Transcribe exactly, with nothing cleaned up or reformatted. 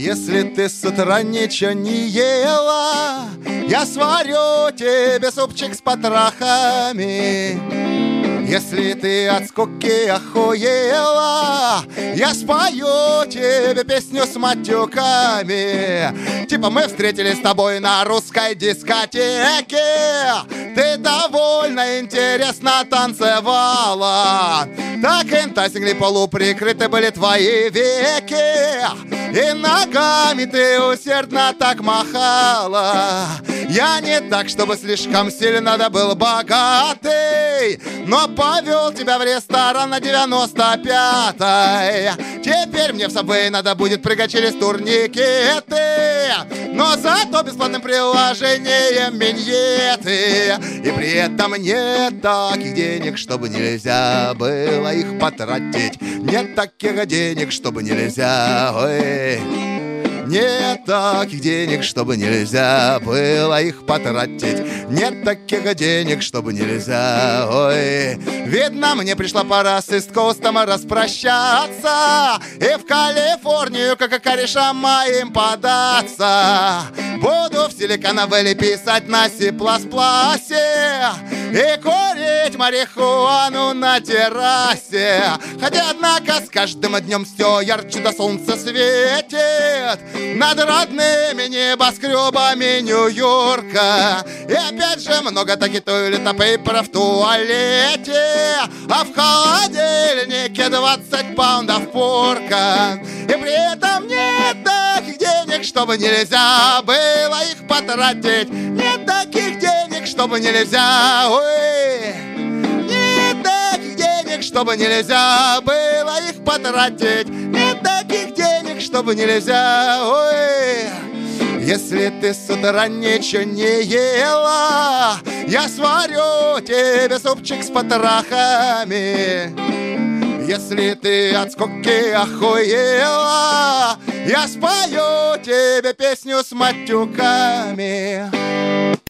Если ты с утра ничего не ела, я сварю тебе супчик с потрохами. Если ты от скуки охуела, я спою тебе песню с матюками. Типа мы встретились с тобой на русской дискотеке, ты довольно интересно танцевала. Так интасингли полуприкрыты были твои веки, и ногами ты усердно так махала. Я не так, чтобы слишком сильно да был богатый, но повел тебя в ресторан на девяносто пятой. Теперь мне в Subway надо будет прыгать через турникеты, но зато бесплатным приложением миньеты. И при этом нет таких денег, чтобы нельзя было их потратить. Нет таких денег, чтобы нельзя, ой. Нет таких денег, чтобы нельзя было их потратить. Нет таких денег, чтобы нельзя, ой. Видно, мне пришла пора с Ист-Коустом распрощаться и в Калифорнию, как и корешам моим, податься. Буду в Силиконовелле писать на Си-плас-пласе и курить марихуану на террасе. Хотя, однако, с каждым днем все ярче до солнца светит над родными небоскребами Нью-Йорка. И опять же много таки туалета-пейпера в туалете, а в холодильнике двадцать паундов порка. И при этом нет таких денег, чтобы нельзя было их потратить. Нет таких денег, чтобы нельзя, ой. Нет таких денег, чтобы нельзя было их потратить. Нет таких денег, чтобы нельзя, ой. Если ты с утра ничего не ела, я сварю тебе супчик с потрохами. Если ты от скуки охуела, я спою тебе песню с матюками.